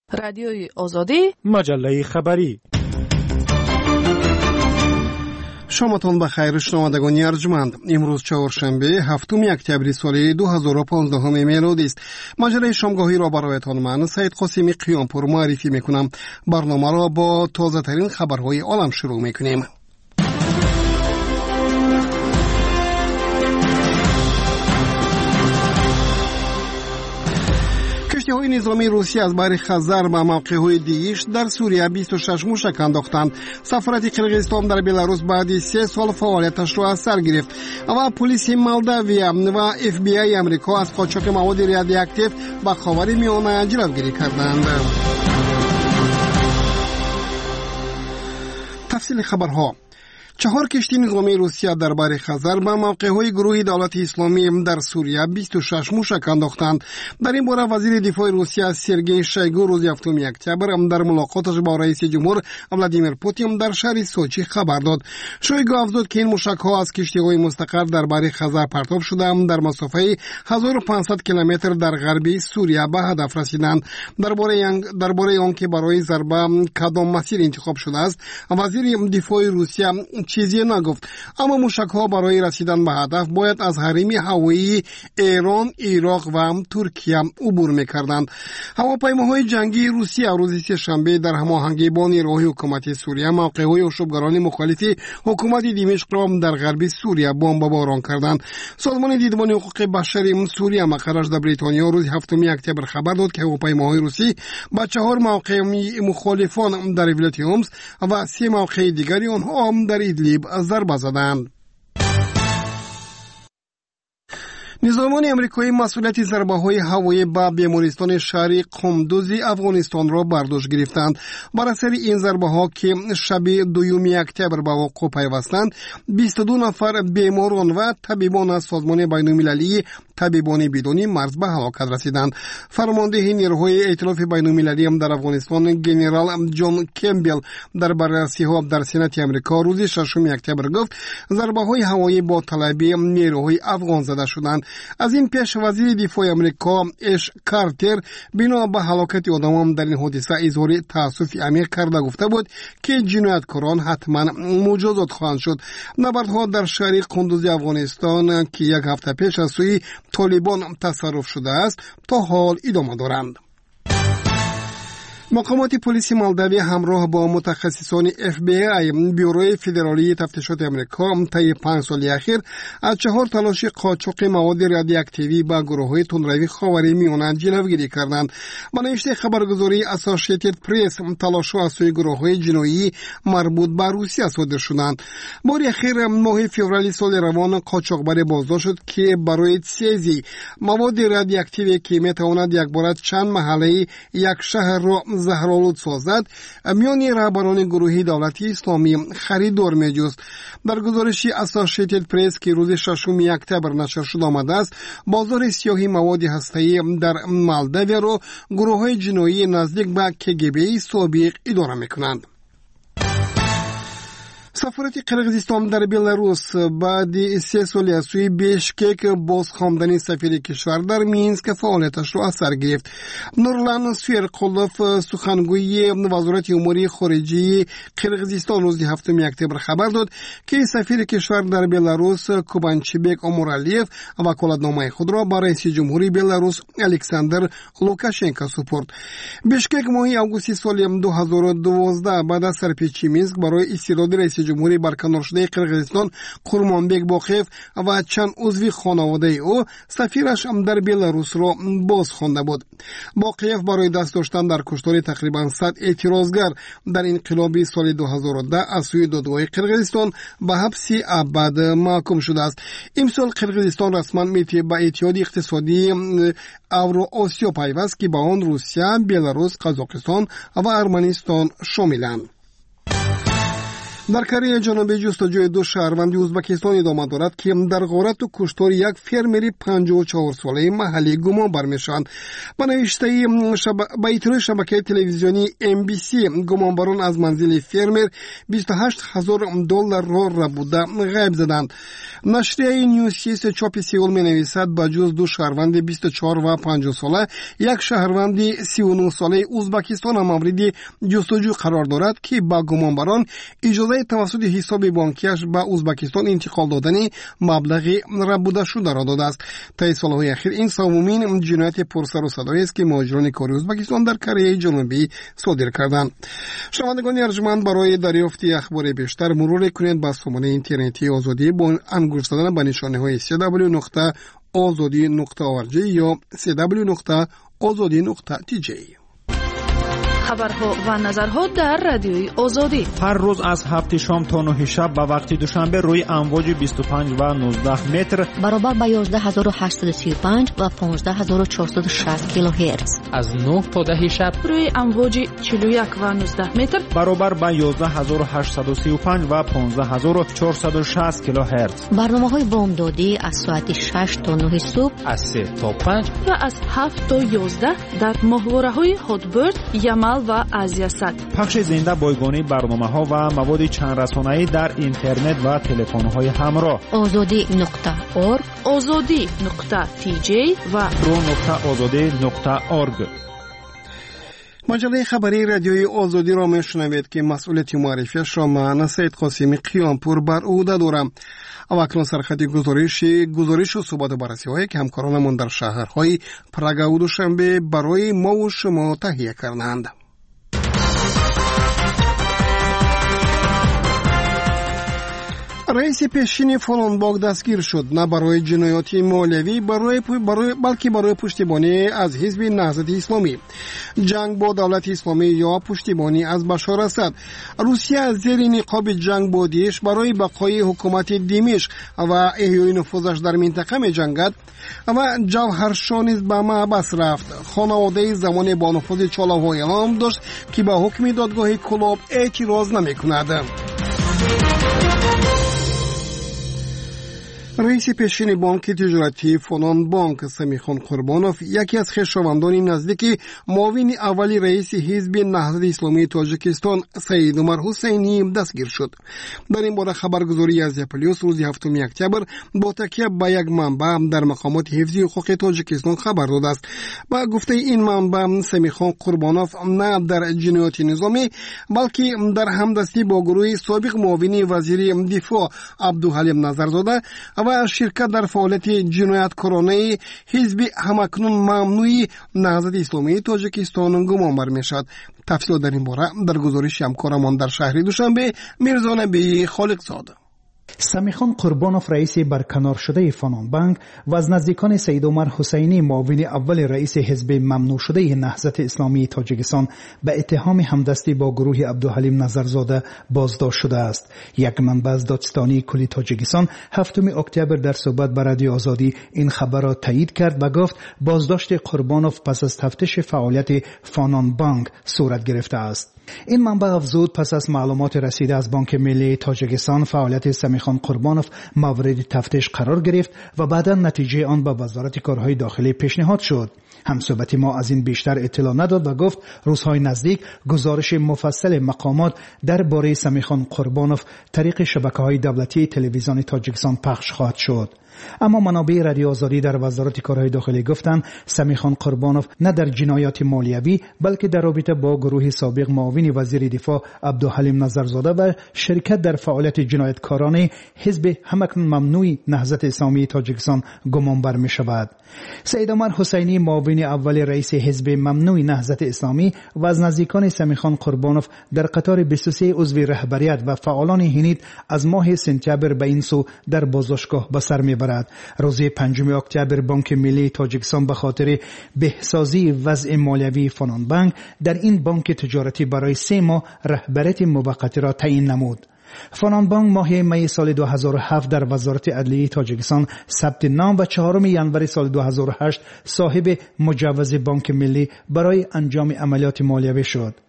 رادیوی آزادی، مجله خبری. شامتان بخیر شنوندگان ارجمند. امروز چهارشنبه هفتم اکتبر سال 2015 میلادی است. مجله شامگاهی را برایتان من سید قاسمی قیامپور معرفی میکنم. برنامه را با تازه ترین خبرهای عالم شروع میکنیم. کشتی‌های نظامی روسیه از بحر خزر به موقع‌های دیگیش در سوریه 26 موشک انداختند. سفارت قرقیزستان در بلاروس بعد 3 سال فعالیتش را از سر گرفت و پلیس مولداویا و اف بی آی امریکا از قاچاق مواد رادیواکتیو به خاورمیانه جلوگیری کردند. تفصیل خبرها: 4 کشتی نظامی روسیه در بحر خزر به موقع‌های گروه دولت اسلامی در سوریه 26 موشک انداختند. در این باره وزیر دفاع روسیه سرگئی شویگو روز هفتم اکتبر در ملاقاتش با رئیس جمهور ولادیمیر پوتین در شهر سوچی خبر داد. شویگو افزود که این موشک‌ها از کشتی‌های مستقر در بحر خزر پرتاب شده در مسافه 1500 کیلومتر در غربی سوریه به هدف رسیدند. درباره آنکه برای ضربه کدام مسیر انتخاب شده است، وزیر دفاع روسیه چیزی نگفت، اما موشک‌ها برای رسیدن به هدف باید از حریم هوایی ایران، عراق و ترکیه عبور می‌کردند. هواپیماهای جنگی روسیه روز سه‌شنبه در هماهنگی با نیروهای حکومتی سوریه موقع‌های اشغالگران مخالف حکومت دمشق را در غرب سوریه بمباران کردند. سازمان دیدبان حقوق بشر سوریه مقرش در بریتانیا روز هفتم اکتبر خبر داد که هواپیماهای روسی به 4 موقع مخالفان در ولایت هومس و 3 موقع دیگری آنها در ایدلیب ضربه زدند. نظامان امریکایی مسئولیت ضربه‌های هوایی به بیمارستان شهری قندوز افغانستان را بر دوش گرفتند. بر اثر این ضربه‌ها که شب 2 اکتبر به وقوع پیوستند، 22 نفر بیماران و طبیبان از سازمان بین‌المللی طبیبان بدون مرز به هلاکت رسیدند. فرمانده نیروهای ائتلاف بین‌المللی در افغانستان ژنرال جان کمبل در بررسی‌ها در سنات آمریکا روز 6 اکتبر گفت ضربه‌های هوایی با طلبی نیروهای افغان زده شدند. از این پیش وزیر دفاع آمریکا اش کارتر بنا به هلاکت آدمان در این حادثه اظهار تأسف عمیق کرده گفته بود که جنایتکاران حتما مجازات خواهند شد. نبردها در شهر قندوز افغانستان که 1 هفته پیش از سوی طالبان تصرف شده است تا حال ادامه دارند. مقامات پلیس مولداوی همراه با متخصصان اف بی آی بیوروی فدرالی تفتیشات آمریکا طی 5 سال اخیر از 4 تلاش قاچاق مواد رادیواکتیوی به گروه‌های تندروی خاورمیانه جلوگیری کردند. با نوشته خبرگزاری اسوسییتد پرس، تلاش‌ها از سوی گروه‌های جنایی مربوط به روسیه صادر شدند. بار اخیر ماه فوریه سال روان قاچاقبر بازداشت شد که برای تیزی مواد رادیواکتیوی که میتواند یک بار چند محله یک شهر را زهرآلود سازد میان رهبران گروهی دولتی اسلامی خریدار میجوست. در گزارشی اسوسییتد پرس که روز 6 اکتبر نشر شده آمده است، بازار سیاهی مواد هسته‌ای در مولداوی را گروه‌های جنایی نزدیک به کگبی سابق اداره میکنند. سفارت قرقیزستان در بلاروس بعد 3 سال از سوی بیشکک بازخواندن سفیر کشور در مینسک فعالیتش را از سر گرفت. نورلان سویرقولوف سخنگوی وزارت امور خارجه قرقیزستان روز 7 اکتبر خبر داد که سفیر کشور در بلاروس کوبانچیبک امورالیف وکالتنامه خود را برای رئیس جمهوری بلاروس الکساندر لوکاشنکو سپرد. بیشکک ماه آگوست سال 2012 بعد از سرپیچی مینسک برای استعداد رئیس جمهوری برکنار شده قرقیزستان قورمانبک باقیف و چند عضو خانواده او سفیرش در بلاروس را باز خوانده بود. باقیف برای دست داشتن در کشتار تقریبا 100 اعتراضگر در انقلاب سال 2010 از سوی دادگاه قرقیزستان به حبس ابد محکوم شده است. امسال قرقیزستان رسما به اتحاد اقتصادی اوراسیا پیوست که به آن روسیه، بلاروس، قزاقستان و ارمنستان شاملند. در کره جنوبی جستجوی دو شهروند ازبکستان ادامه دارد که در غارت و کشتار یک فرمر 54 ساله محلی گمان برمیشوند. به نوشته به اطلاع شبکه تلویزیونی MBC گمانبران از منزل فرمر $28,000 را بوده غیب زدند. نشریه نیوسیس چاپ سئول می نویسد به جز دو شهروند 24 و 50 ساله یک شهروند 39 ساله ازبکستان مورد جستجو قرار دارد که با گمانبران اجازه توسط حساب بانکیش به ازبکستان انتقال دادن مبلغی ربوده شده را داده است. طی سالهای اخیر این سومین جنایت پرسر و صدایی است که مهاجران کاری ازبکستان در کره جنوبی صادر کردند. شنوندگان ارجمند، برای دریافت اخبار بیشتر مرور کنید به سامانه اینترنتی آزادی با انگشت زدن به نشانه های www.azadi.org یا www.azadi.tj. خبرها و نظرها در رادیوی آزادی هر روز از 7 شام تا 9 شب به وقت دوشنبه روی امواج 25 و 19 متر برابر با 11835 و 15460 کیلوهرتز، از 9 تا 10 شب روی امواج 41 و 19 متر برابر با 11835 و 15460 کیلوهرتز. برنامه‌های بامدادی از ساعت 6 تا 9 صبح، از 3 تا 5 و از 7 تا 11 در ماهواره‌های هاتبرد، یمل و آزیاسات. پخش زنده بایگانی برنامه‌ها و مواد چند رسانه‌ای در اینترنت و تلفن‌های همراه. azadi.org، azadi.tj و pro.azadi.org. مجله خبری رادیوی آزادی را میشنوید که مسئولیت معرفیش را من سید قاسمی قیامپور بر عهده دارم. و اکنون سرخط گزارش و صحبت و بررسی هایی که همکارانمان در شهرهای پراگ و دوشنبه برای ما و شما تهیه کردند. رئیس پیشین فلان بانک دستگیر شد، نه برای جنایات مالیوی بلکه برای پشتیبانی از حزب نهضت اسلامی. جنگ با دولت اسلامی یا پشتیبانی از بشار اسد. روسیه از زیر نقاب جنگ با داعش برای بقای حکومت دمشق و احیای نفوذش در منطقه می جنگد و جوهرشاه نیز به محبس رفت. خانواده زمان با نفوذ چالاها اعلام داشت که به حکم دادگاه کلاب اعتراض نمی کند. رئیس پیشین بانک تجارتی فلان بانک سمیخان قربانوف، یکی از خویشاوندان نزدیک معاون اولی رئیس حزب نهضت اسلامی تاجیکستان سید عمر حسینی دستگیر شد. در این باره خبرگزاری از پلیس روز 7 اکتبر با تکیه به یک منبع در مقامات حفظی حقوق تاجیکستان خبر داده است. با گفته این منبع سمیخان قربانوف نه در جنایات نظامی بلکه در همدستی با گروه سابق معاون وزیر دفاع عبدالحلیم نظرزاده و شرکت در فعالیت جنایتکارانه حزب همکنون ممنوعی نهضت اسلامی تاجیکستان گمان برمی‌شود. تفصیل در این باره در گزارش همکارمان در شهر دوشنبه میرزا نبی خالقزاده. سمیخان قربانوف رئیس برکنار شده فلان بانک و از نزدیکان سید عمر حسینی معاون اول رئیس حزب ممنوع شده نهضت اسلامی تاجیکستان به اتهام همدستی با گروه عبدالحلیم نظرزاده بازداشت شده است. یک منبع از دادستانی کلی تاجیکستان 7 اکتبر در صحبت با رادیو آزادی این خبر را تایید کرد و گفت بازداشت قربانوف پس از تفتیش فعالیت فلان بانک صورت گرفته است. این منبع افزود پس از معلومات رسیده از بانک ملی تاجیکستان فعالیت سمیخان قربانوف مورد تفتیش قرار گرفت و بعدا نتیجه آن به وزارت کارهای داخلی پیشنهاد شد. همصحبت ما از این بیشتر اطلاع نداد و گفت روزهای نزدیک گزارش مفصل مقامات درباره سمیخان قربانوف طریق شبکه‌های دولتی تلویزیون تاجیکستان پخش خواهد شد. اما منابع رادیو آزادی در وزارت کارهای داخلی گفتند سمیخان قربانوف نه در جنایات مالیوی بلکه در رابطه با گروه سابق معاون وزیر دفاع عبدالحلیم نظرزاده و شرکت در فعالیت جنایتکارانه حزب همکنون ممنوعی نهضت اسلامی تاجیکستان گمان بر می شود. سید عمر حسینی معاون اول رئیس حزب ممنوعی نهضت اسلامی و از نزدیکان سمیخان قربانوف در قطار 23 عضو رهبریت و فعالان هنید از ماه سپتامبر به این سو در بازداشتگاه به سر می‌برند. روز 5 اکتبر بانک ملی تاجیکستان به خاطر بهسازی وضع مالیوی فلان بانک در این بانک تجارتی برای 3 ماه رهبریت موقتی را تعیین نمود. فلان بانک ماه می سال 2007 در وزارت عدلیه تاجیکستان ثبت نام و 4 ژانویه سال 2008 صاحب مجوز بانک ملی برای انجام عملیات مالیوی شد.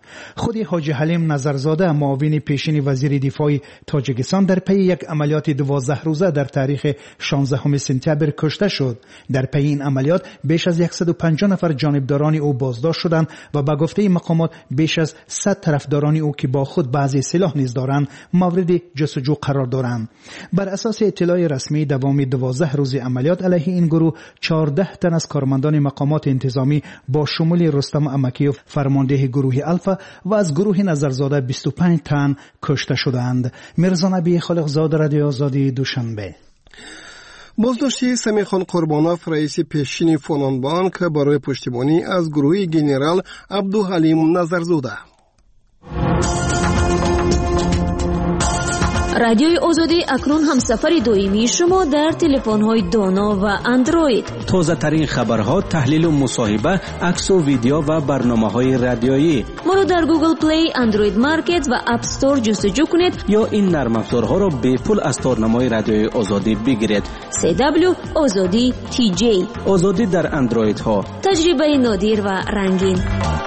خود حاجی حلیم نظرزاده معاون پیشین وزیر دفاع تاجیکستان در پی یک عملیات 12 روزه در تاریخ 16 سپتامبر کشته شد. در پی این عملیات بیش از 150 نفر جانبداران او بازداشت شدند و به گفته مقامات بیش از 100 طرفداران او که با خود بعضی سلاح نیز دارند مورد جستجو قرار دارند. بر اساس اطلاع رسمی دوام 12 روز عملیات علیه این گروه 14 تن از کارمندان مقامات انتظامی با شمول رستم امکیوف فرمانده گروه الفا و از گروه نظرزاده 25 تن کشته شدند. میرزا نبی خالقزاد، رادیو آزادی، دوشنبه. بازداشت سمیخان قربانوف رئیس پیشین فونان بانک برای پشتیبانی از گروه گنرال عبدالحلیم نظرزاده. رادیوی آزادی اکنون هم سفر دائمی شما در تلفن‌های دانا و اندروید. تازه ترین خبرها، تحلیل و مصاحبه، عکس و ویدیو و برنامه‌های رادیویی. ما رو در گوگل پلی، اندروید مارکت و اپ استور جستجو کنید یا این نرم افزارها را به پول از تارنمای رادیوی آزادی بگیرید. CW آزادی TJ. آزادی در اندروید ها. تجربه نادر و رنگین.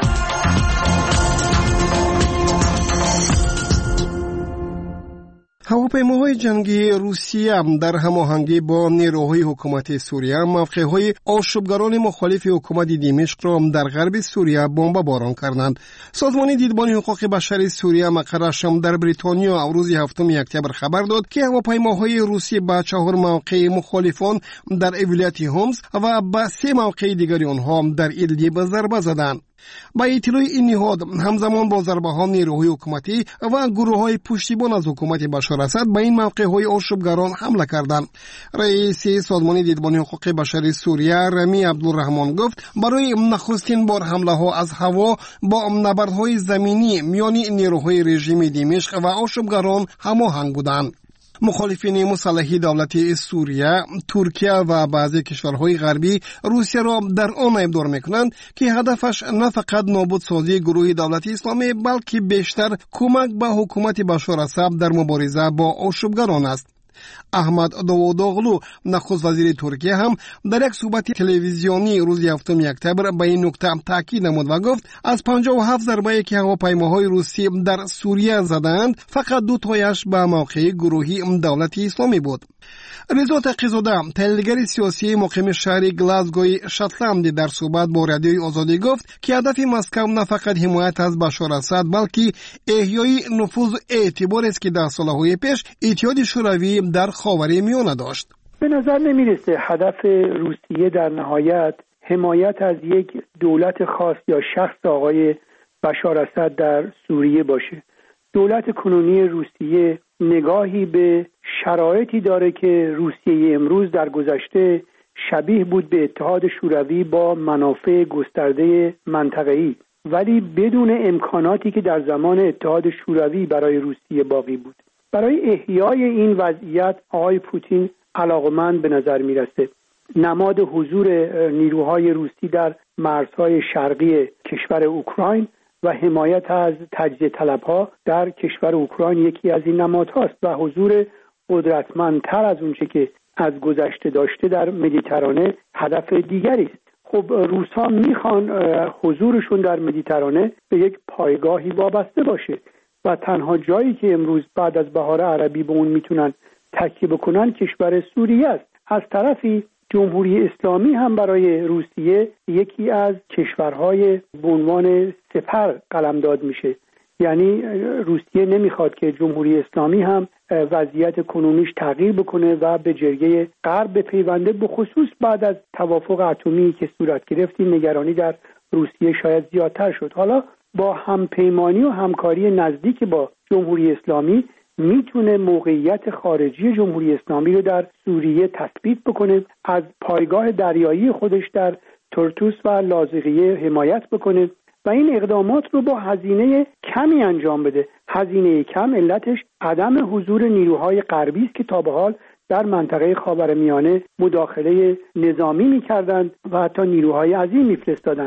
هواپیماهای جنگی روسیه در هماهنگی با نیروهای حکومت سوریه موقعهای آشوبگران مخالف حکومت دمشق را در غرب سوریه بمباران کردند. سازمان دیدبان حقوق بشر سوریه مقرش در بریتانیا روز 7 اکتبر خبر داد که هواپیماهای روسی به 4 موقع مخالفان در ولایت هومس و به 3 موقع دیگر آنها در ایدلیب ضربه زدند. با اطلاع این نهاد همزمان با ضربه‌ها نیروهای حکومتی و گروه‌های پشتیبان از حکومت بشار اسد به این موقع‌های آشوبگران حمله کردند. رئیس سازمان دیدبان حقوق بشر سوریه رمی عبدالرحمن گفت برای نخستین بار حمله‌ها از هوا با نبردهای زمینی میان نیروهای رژیم دمشق و آشوبگران هماهنگ بودند. مخالفین مسلح دولت سوریه، ترکیه و بعضی کشورهای غربی روسیه را در آن ابدار میکنند که هدفش نه فقط نابودسازی گروه دولت اسلامی بلکه بیشتر کمک به حکومت بشار اسد در مبارزه با آشوبگران است. احمد داوودوغلو نخست وزیر ترکیه هم در یک صحبت تلویزیونی روز 7 اکتبر به این نکته تاکید نمود و گفت از 57 ضربه‌ای که هواپیماهای روسی در سوریه زدند فقط 2 تایش به موقع گروهی دولت اسلامی بود. رضا تقی‌زاده تحلیلگر سیاسی مقیم شهر گلاسگوی شاتلند در صحبت با رادیوی آزادی گفت که هدف مسکو نه فقط حمایت از بشار اسد بلکه احیای نفوذ و اعتبار است که در سالهای پیش اتحاد شوروی در خاورمیانه داشت. به نظر نمیرسه هدف روسیه در نهایت حمایت از یک دولت خاص یا شخص آقای بشار اسد در سوریه باشه. دولت کنونی روسیه نگاهی به شرایطی داره که روسیه امروز در گذشته شبیه بود به اتحاد شوروی با منافع گسترده منطقه‌ای، ولی بدون امکاناتی که در زمان اتحاد شوروی برای روسیه باقی بود. برای احیای این وضعیت آقای پوتین علاقمند به نظر میرسه. نماد حضور نیروهای روسی در مرزهای شرقی کشور اوکراین و حمایت از تجزیه طلبها در کشور اوکراین یکی از این نمادهاست و حضور قدرتمندتر از اونچه که از گذشته داشته در مدیترانه هدف دیگری است. خب روس‌ها میخوان حضورشون در مدیترانه به یک پایگاهی وابسته باشه و تنها جایی که امروز بعد از بهار عربی به اون میتونن تکیه بکنن کشور سوریه است. از طرفی جمهوری اسلامی هم برای روسیه یکی از کشورهای به عنوان سپر قلمداد میشه. یعنی روسیه نمیخواد که جمهوری اسلامی هم وضعیت کنونیش تغییر بکنه و به جرگه غرب بپیونده، به خصوص بعد از توافق اتمی که صورت گرفت. این نگرانی در روسیه شاید زیادتر شد. حالا با همپیمانی و همکاری نزدیک با جمهوری اسلامی میتونه موقعیت خارجی جمهوری اسلامی رو در سوریه تثبیت بکنه، از پایگاه دریایی خودش در ترتوس و لاذقیه حمایت بکنه و این اقدامات رو با هزینه کمی انجام بده. هزینه کم علتش عدم حضور نیروهای غربی است که تا به حال در منطقه خاورمیانه مداخله نظامی می‌کردند و حتی نیروهای عظیم می‌فرستادند.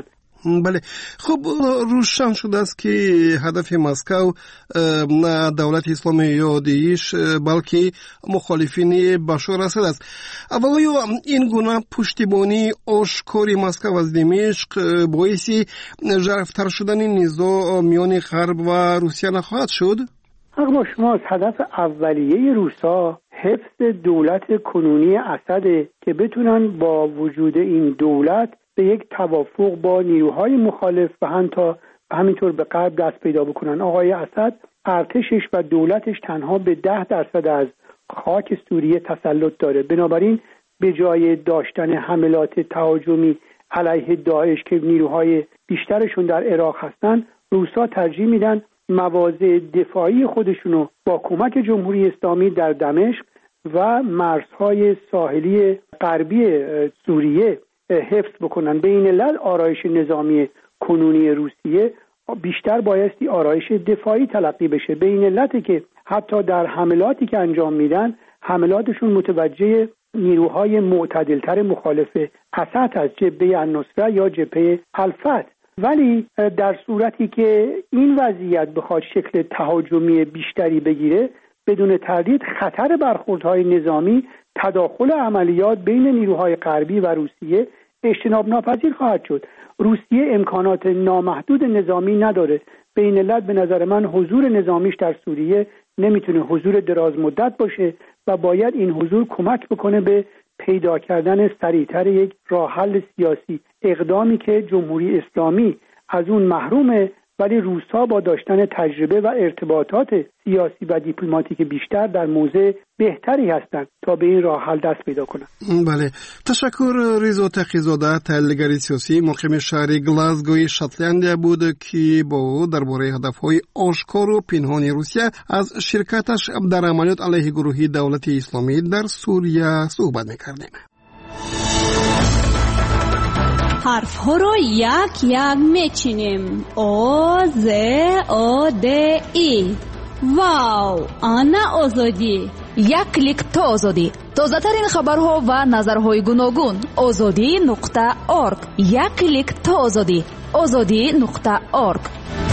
بله، خب روشن شده است که هدف مسکو نه دولت اسلامی یا داعش بلکه مخالفین بشار اسد است. اما آیا این گونه پشتیبانی آشکاری مسکو از دمشق باعث ژرفتر شدن نزاع میان غرب و روسیه نخواهد شد؟ حق با شماست. هدف اولیه روسا حفظ دولت کنونی اسد که بتونن با وجود این دولت به یک توافق با نیروهای مخالف و همینطور به غرب دست پیدا بکنن. آقای اسد ارتشش و دولتش تنها به 10% از خاک سوریه تسلط داره. بنابراین به جای داشتن حملات تهاجمی علیه داعش که نیروهای بیشترشون در عراق هستن، روسا ترجیح میدن مواضع دفاعی خودشونو با کمک جمهوری اسلامی در دمشق و مرزهای ساحلی غربی سوریه حفظ بکنن. به این علت آرایش نظامی کنونی روسیه بیشتر بایستی آرایش دفاعی تلقی بشه. به این علته که حتی در حملاتی که انجام میدن، حملاتشون متوجه نیروهای معتدلتر مخالف اسد از جبهه النصره یا جبهه الفتح. ولی در صورتی که این وضعیت بخواد شکل تهاجمی بیشتری بگیره، بدون تردید خطر برخوردهای نظامی، تداخل عملیات بین نیروهای غربی و روسیه اجتناب ناپذیر خواهد شد. روسیه امکانات نامحدود نظامی نداره. به این علت به نظر من حضور نظامیش در سوریه نمیتونه حضور دراز مدت باشه و باید این حضور کمک بکنه به پیدا کردن سریعتر یک راه حل سیاسی، اقدامی که جمهوری اسلامی از اون محرومه، ولی روسا با داشتن تجربه و ارتباطات سیاسی و دیپلماتیک بیشتر در موضع بهتری هستند تا به این راه حل دست پیدا کنند. بله، تشکر. رضا تقی‌زاده، تحلیلگر سیاسی مقیم شهر گلاسگوی شاتلند بود که با او درباره هدف‌های آشکار و پنهان روسیه از شرکتش در عملیات علیه گروه دولت اسلامی در سوریه صحبت می‌کردیم. حرف ها رو یک یک میچینیم. او ز او د ای. واو، آنا آزادی. یک کلیک تا آزادی. تازه ترین خبرها و نظرهای گوناگون. azadi.org. یک کلیک تا آزادی. azadi.org.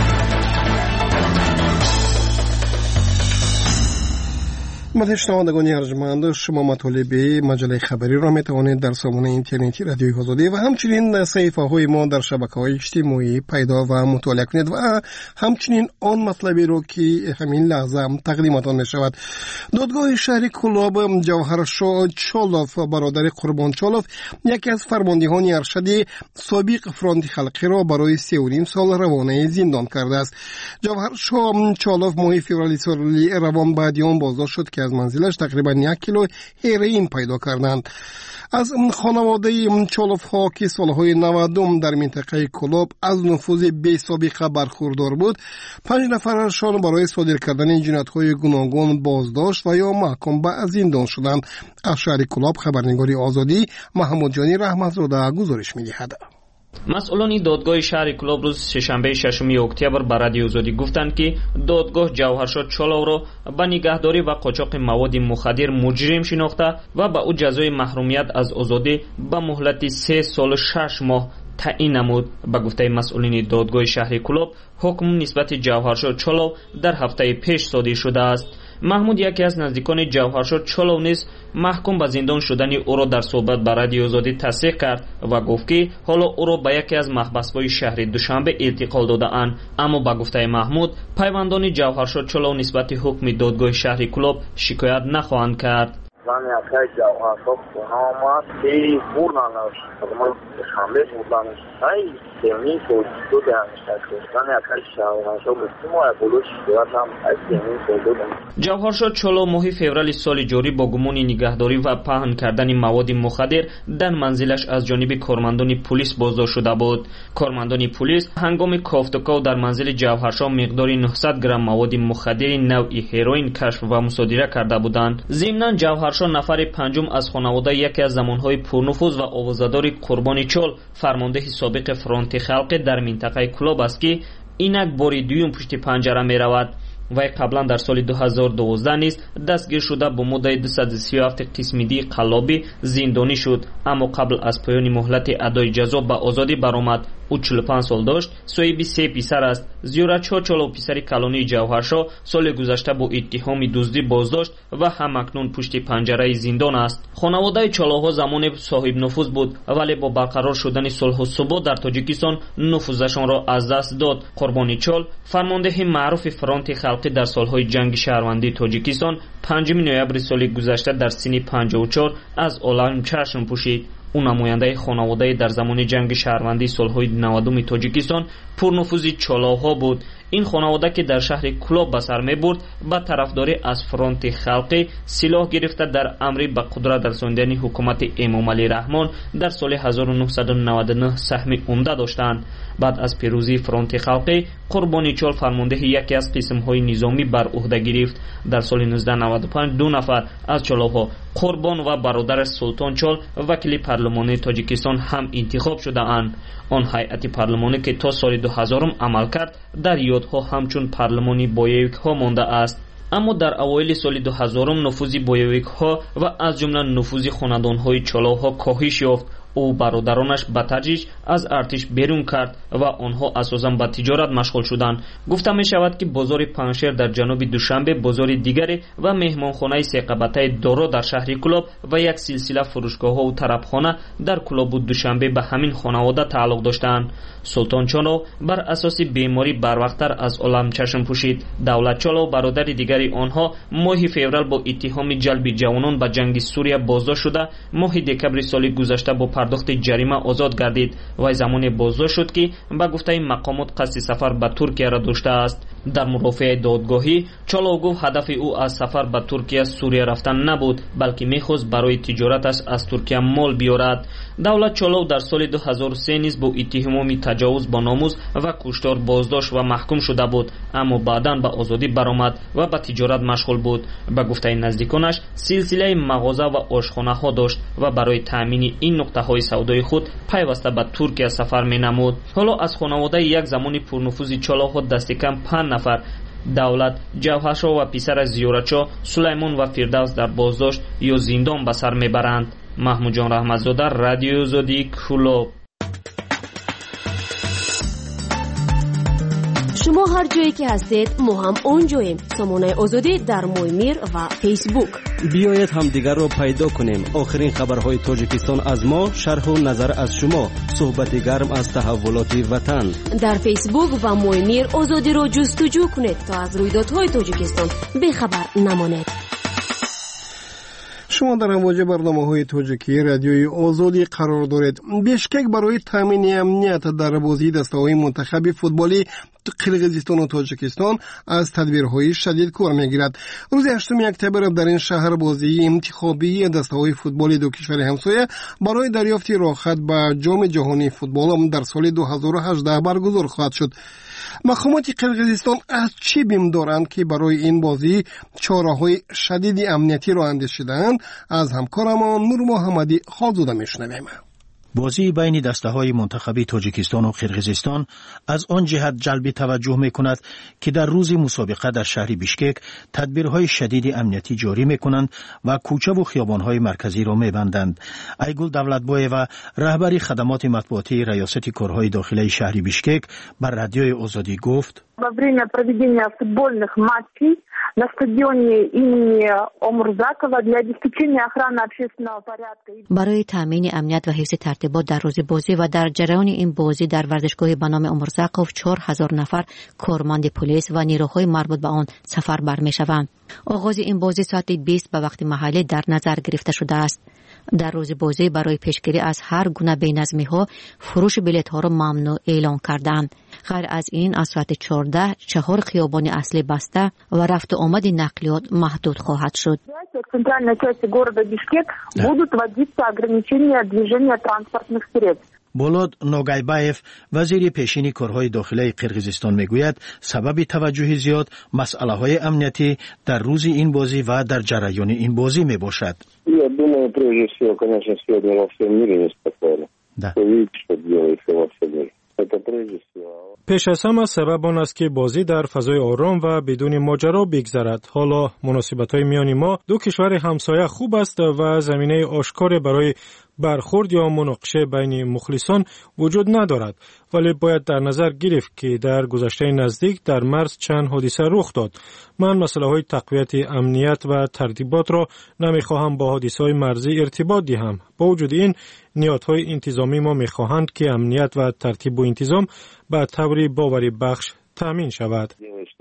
شنوندگان ارجمند، شما مطالب مجله خبری را می توانید در سامانه اینترنتی رادیوی آزادی و همچنین صفحه های ما در شبکه‌های اجتماعی پیدا و مطالعه کنید و همچنین آن مطلبی را که همین لحظه تقدیمتان می شود. دادگاه شهر کلاب جوهرشاه چالوف، برادر قربان چالوف، یکی از فرماندهان ارشد سابق فرانت خلقی را برای 3.5 سال روانه زندان کرده است. جوهرشاه چالوف ماه فوریه سال روان بعدیان بازداشت شد که از منزلش تقریبا 1 کیلو هروئین پیدا کردند. از خانواده چالوف ها که سالهای 90 در منطقه کلاب از نفوذ بی سابقه برخوردار بود، 5 نفرشان برای صادر کردن جنایت‌های گوناگون بازداشت و یا محکوم به زندان شدند. از شهر کلاب خبرنگاری آزادی محمود جانی رحمت‌زاده گزارش می‌دهد. مسئولان دادگاه شهر کلاب روز سه‌شنبه 6 اکتبر به رادیو آزادی گفتند که دادگاه جوهرشاه چالوف را به نگهداری و قاچاق مواد مخدر مجرم شناخته و به او جزای محرومیت از آزادی به مهلت 3 سال و 6 ماه تعیین نمود. به گفته مسئولین دادگاه شهر کلاب، حکم نسبت جوهرشاه چالوف در هفته پیش صادر شده است. محمود، یکی از نزدیکان جوهرشاه چالوف نیز محکوم به زندان شدن او را در صحبت با رادیو آزادی تصدیق کرد و گفت که حالا او را به یکی از محبس‌های شهر دوشنبه انتقال داده‌اند. اما به گفته محمود، پیوندان جوهرشاه چالوف نسبت حکم دادگاه شهر کلاب شکایت نخواهند کرد. من یکی جوهرشاه خونه‌ام که بردنش من شنبه بردنش ای سیمی سوزیدو دهنشت من یکی جوهرشاه بسیار بلوش شدم از سیمی سوزیدو. جوهرشاه چالوف ماه فوریه سال جاری با گمان نگهداری و پهن کردن مواد مخدر در منزلش از جانب کارمندان پلیس بازداشت شده بود. کارمندان پلیس هنگام کافتکاو در منزل جوهرشاه مقدار 900 گرم مواد مخدر نوعی هروئین کشف و مصادره کرده بودند. ضمناً جوهرشاه نفر پنجم از خانواده یکی از زمانهای پرنفوذ و آوازه‌دار قربان چال، فرمانده سابق فرانت خلقی در منطقه کلاب است که اینک باری دوم پشت پنجره می رود. وی قبلا در سال 2012 نیز دستگیر شده با مدت 237 قسم دی قلابی زندانی شد، اما قبل از پایان مهلت ادای جزا به آزادی برآمد. او 45 سال داشت، صاحب 3 پسر است. زیورچ‌ها چالا پسر کلانی جوهرشاه سال گذشته با اتهام دزدی بازداشت و همکنون پشت پنجره زندان است. خانواده چالاها زمان صاحب نفوذ بود ولی با برقرار شدن صلح و ثبات در تاجیکستان نفوذشان را از دست داد. قربانی چال فرمانده معروف فرانت خلقی در سالهای جنگ شهروندی تاجیکستان 5 نوامبر سال گذشته در سن 54 از عالم چشم پوشید. او نماینده خانواده در زمان جنگ شهروندی سالهای 90 تاجیکستان پرنفوذ چالاها بود. این خانواده که در شهر کلاب به سر می‌برد با طرفداری از فرانت خلقی سلاح گرفته در امر به قدرت رساندن حکومت امام علی رحمان در سال 1999 سهم عمده داشتند. بعد از پیروزی فرانت خلقی قربانی چال فرمانده یکی از قسم‌های نظامی بر عهده گرفت. در سال 1995 2 نفر از چالاها قربان و برادر سلطان چال وکیل پارلمانی تاجیکستان هم انتخاب شده‌اند. آن هیئت پارلمانی که تا سال 2000 عمل کرد در یادها همچون پارلمانی بایویک ها مانده است. اما در اوایل سال 2000 نفوذ بایویک ها و از جمله نفوذ خاندان های چالاها کاهش یافت. او برادرانش به تدریج از ارتش بیرون کرد و آنها اساساً به تجارت مشغول شدند. گفته می شود که بازار پنجشیر در جنوب دوشنبه بازار دیگری و مهمانخانه سقبته دارا در شهر کلاب و یک سلسله فروشگاه ها و طربخانه در کلاب و دوشنبه به همین خانواده تعلق داشتند. سلطان چالا بر اساس بیماری بروقتر از عالم چشم پوشید. دولت چالا و برادر دیگری آنها ماه فوریه با اتهام جلب جوانان به جنگ سوریه بازداشت شده. ماه دکمبر سال گذشته با پرداخت جریمه آزاد گردید و زمان بازداشت شد که به گفته مقامات قصد سفر به ترکیه را داشته است. در مرافعه دادگاهی چالا گفت هدف او از سفر به ترکیه سوریه رفتن نبود بلکه می‌خواست برای تجارتش از ترکیه مال بیارد. دولت چالا در سال 2003 نیز با اتهام تجاوز با ناموس و کشتار بازداشت و محکوم شده بود اما بعداً به آزادی برآمد و به تجارت مشغول بود. به گفته نزدیکانش سلسله مغازه و آشخانه ها داشت و برای تامین این نقطه های سودای خود پیوسته به ترکیه سفر می‌نمود. حالا از خانواده یک زمانی پرنفوذ چالاها دست کم 5 نفر دولت، جوهرشاه و پسر زیورچا سلیمان و فردوس در بازداشت یا زندان به سر میبرند. محمود جان رحمتزاده، رادیو آزادی، کلاب. شما هر جایی که هستید ما هم اونجاییم. سامانه آزادی در مویمیر و فیسبوک. بیایید همدیگر را پیدا کنیم. آخرین خبرهای تاجیکستان از ما، شرح و نظر از شما، صحبت گرم از تحولات وطن. در فیسبوک و مویمیر آزادی را جستجو کنید تا از رویدادهای تاجیکستان بخبر نمانید. شما در امواج برنامه‌های تاجیکی رادیوی آزادی قرار دارید. بشکک برای تامین امنیت در بازی دسته‌های منتخب فوتبالی قرقیزستان و تاجیکستان از تدبیرهای شدید کار می‌گیرد. روز 8 اکتبر در این شهر بازی انتخابی دسته‌های فوتبالی دو کشور همسایه برای دریافت راهخط به جام جهانی فوتبال در سال 2018 برگزار خواهد شد. مقامات قرقیزستان از چی بیم دارند که برای این بازی چاره‌های شدید امنیتی را اندیشیدند؟ از همکارمان نور محمدی خالزاده میشنویم. بازی بین دسته‌های منتخبی تاجیکستان و قرقیزستان از آن جهت جلب توجه می‌کند که در روز مسابقه در شهر بیشکک تدبیرهای شدید امنیتی جاری می‌کنند و کوچه و خیابان‌های مرکزی را می‌بندند. ایگل دولتبایو، رهبر خدمات مطبوعاتی ریاست کارهای داخلی شهر بیشکک، بر رادیوی آزادی گفت: Во время проведения футбольных матчей на стадионе имени Омурзакова для обеспечения охраны общественного порядка. برای تامین امنیت و حفظ ترتیبات در روز بازی و در جریان این بازی در ورزشگاه به نام امورزاکوف 4000 نفر کارمند پلیس و نیروهای مربوط به آن سفر برمی‌شوند. آغاز این بازی ساعت 20 به وقت محلی در نظر گرفته شده است. در روز بازی برای پیشگیری از هر گونه بی‌نظمی‌ها فروش بلیط‌ها را ممنوع اعلام کردند. غیر از این از ساعت 14 4 خیابان اصلی بسته و رفت و آمد نقلیات محدود خواهد شد. В центральной части города Бишкек будут вводиться ограничения движения транспортных средств. بولاد نوگایبایف، وزیر پیشین کارهای داخلی قرقیزستان میگوید سبب توجه زیاد مسئله‌های امنیتی در روز این بازی و در جریان این بازی میباشد. Я думаю, прежде всего, конечно, сегодня во всем мире неспокойно. Вы видите, что делается во всем мире. Это прежде всего. پیش از همه سبب آن است که بازی در فضای آرام و بدون ماجرا بگذرد. حالا مناسبت‌های میان ما دو کشور همسایه خوب است و زمینه آشکار برای برخورد یا مناقشه بین مخلصان وجود ندارد، ولی باید در نظر گرفت که در گذشته نزدیک در مرز چند حادثه رخ داد. من مسئله های تقویت امنیت و ترتیبات را نمیخواهم با حادثه های مرزی ارتباط دهم. با وجود این نهادهای انتظامی ما میخواهند که امنیت و ترتیب و انتظام به طور باوری بخش تامین شود.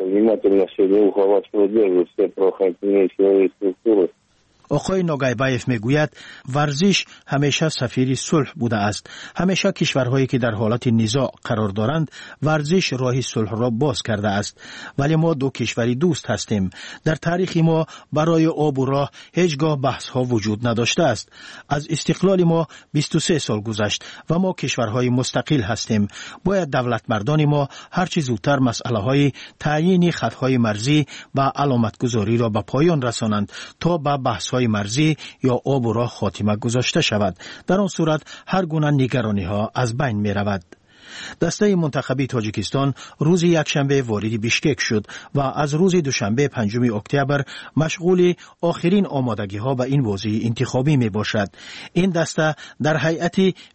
آقای ناگایبایف میگوید ورزش همیشه سفیر صلح بوده است. همیشه کشورهایی که در حالت نزاع قرار دارند ورزش راه صلح را باز کرده است. ولی ما دو کشوری دوست هستیم. در تاریخ ما برای آب و راه هیچگاه بحث ها وجود نداشته است. از استقلال ما 23 سال گذشت و ما کشورهای مستقل هستیم. باید دولت مردان ما هرچی زودتر مسئله های تعیین خطهای مرزی و علامت گذاری را به پایان رسانند تا به بحث مرزی یا آب و راه خاتمه گذاشته شود. در آن صورت هر گونه نگرانی ها از بین می رود. دسته منتخبی تاجیکستان روز یکشنبه وارد بیشکک شد و از روز دوشنبه 5 اکتبر مشغول آخرین آمادگی ها به این بازی انتخابی می باشد. این دسته در هیئت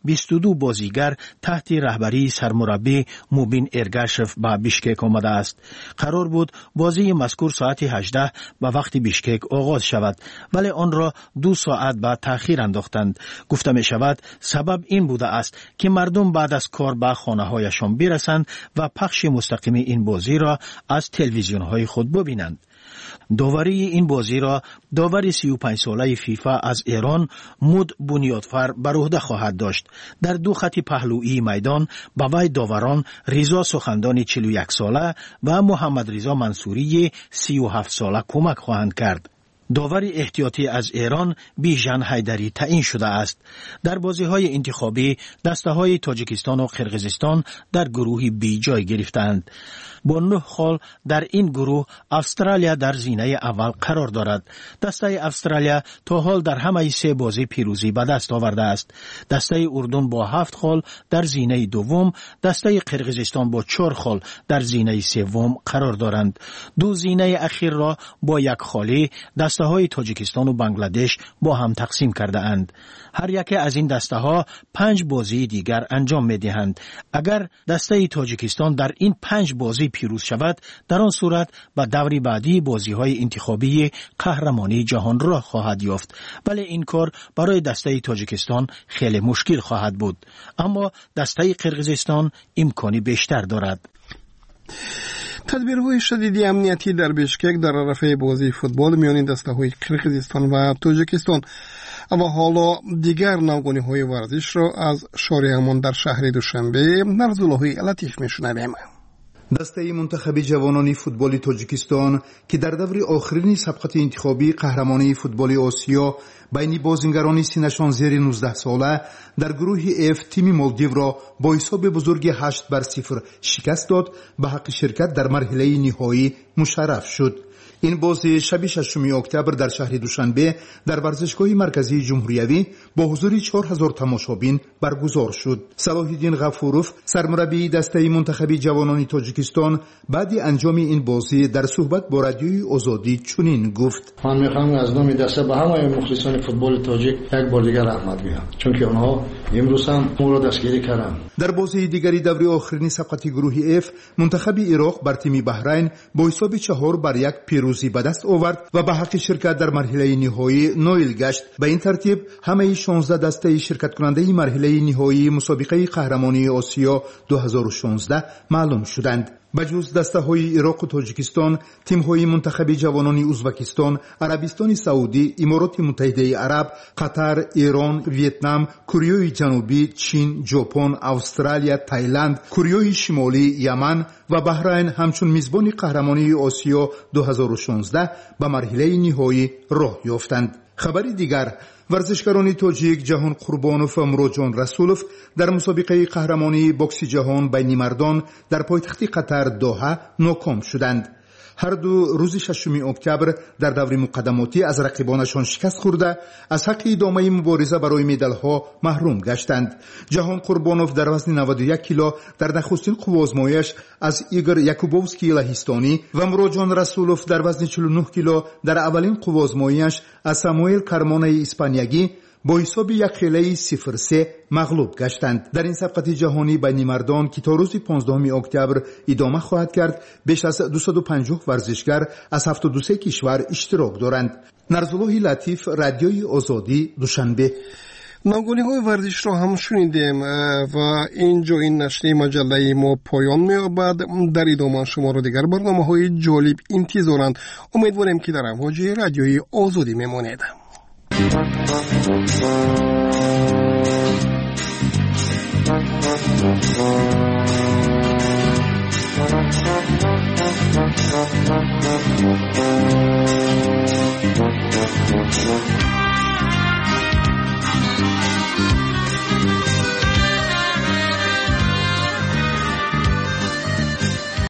22 بازیگر تحت رهبری سرمربی موبین ارگاشف به بیشکک آمده است. قرار بود بازی مذکور ساعت 18 به وقت بیشکک آغاز شود، ولی آن را 2 ساعت به تأخیر انداختند. گفته می شود سبب این بوده است که مردم بعد از کار به خانه هایشان برسند و پخش مستقیم این بازی را از تلویزیون های خود ببینند. داوری این بازی را داور 35 ساله فیفا از ایران مود بنیادفر بر عهده خواهد داشت. در دو خط پهلویی میدان به وی داوران رضا سخندانی 41 ساله و محمد رضا منصوری 37 ساله کمک خواهند کرد. داور احتیاطی از ایران بیژن حیدری تعیین شده است. در بازی‌های انتخابی دسته‌های تاجیکستان و قرقیزستان در گروه بی جای گرفتند. با 9 خال در این گروه استرالیا در زینه اول قرار دارد. دسته استرالیا تا حال در همه 3 بازی پیروزی به دست آورده است. دسته اردن با 7 خال در زینه دوم، دسته قرقیزستان با 4 خال در زینه سوم قرار دارند. 2 زینه اخیر را با 1 خالی دسته های تاجیکستان و بنگلادش با هم تقسیم کرده اند. هر یک از این دسته ها 5 بازی دیگر انجام می دهند. اگر دسته تاجیکستان در این 5 بازی پیروز شود، در آن صورت به دور بعدی بازی های انتخابی قهرمانی جهان را خواهد یافت. ولی این کار برای دسته تاجیکستان خیلی مشکل خواهد بود. اما دسته قرقیزستان امکانی بیشتر دارد. تدبیرهای شدید امنیتی در بیشکک در رفع بازی فوتبال میان دسته‌های قرقیزستان و تاجیکستان و حالا دیگر نوگانی‌های ورزش را از شارعمان در شهر دوشنبه نرزاللهی لطیف میشنویم. دسته منتخب جوانان فوتبال تاجیکستان که در دور آخرین سبقت انتخابی قهرمانی فوتبال آسیا بین بازیگران سینشان زیر 19 ساله در گروه F تیم مالدیو را با حساب بزرگ 8-0 شکست داد، به حق شرکت در مرحله نهایی مشرف شد. این بازی شب 6 اکتبر در شهر دوشنبه در ورزشگاه مرکزی جمهوریوی با حضور 4000 تماشابین برگزار شد. صلاح الدین غفوروف سرمربی دسته منتخب جوانان تاجیکستان بعد انجام این بازی در صحبت با رادیوی آزادی چنین گفت: من میخوام از نام دسته به همه مخلصان فوتبال تاجیک یک بار دیگر رحمت بگم، چون که آنها امروز هم ما را دستگیری کردند. در بازی دیگری دور آخرین سبقت گروه F منتخب عراق بر تیم بحرین با حساب 4-1 پیروزی به دست آورد و به حق شرکت در مرحله نهایی نایل گشت. به این ترتیب همه 16 دسته شرکت کننده مرحله نهایی مسابقه قهرمانی آسیا 2016 معلوم شدند. بجز دسته های عراق و تاجیکستان، تیم های منتخب جوانان ازبکستان، عربستان سعودی، امارات متحده عرب، قطر، ایران، ویتنام، کره جنوبی، چین، ژاپن، استرالیا، تایلند، کره شمالی، یمن و بحرین همچون میزبان قهرمانی آسیا 2016 به مرحله نهایی راه یافتند. خبری دیگر، ورزشکاران تاجیک جهان قربانوف و مروجان رسولوف در مسابقه قهرمانی بوکس جهان بین مردان در پایتخت قطر دوحه ناکام شدند. هر دو روز 6 اکتبر در دور مقدماتی از رقیبانشان شکست خورده از حق ادامه مبارزه برای مدال‌ها محروم گشتند. جهان قربانوف در وزن 91 کیلو در نخستین قوازمایش از ایگور یاکوبوفسکی لهستانی و مروجان رسولوف در وزن 49 کیلو در اولین قوازمایش از ساموئل کارمونه اسپانیایی با حساب 1-0 مغلوب گشتند. در این سبقت جهانی بین مردان که تا روز 15 اکتبر ادامه خواهد کرد، بیش از 250 ورزشگر از 73 کشور اشتراک دارند. نرزالله لطیف، رادیوی آزادی، دوشنبه. ناگونی‌های ورزش را هم شنیدیم و اینجا این نشریه مجله ما پایان می‌یابد. در ادامه شما را دیگر برنامه‌های جالب انتظارند. امیدواریم که در امواج رادیوی آزادی میمانید.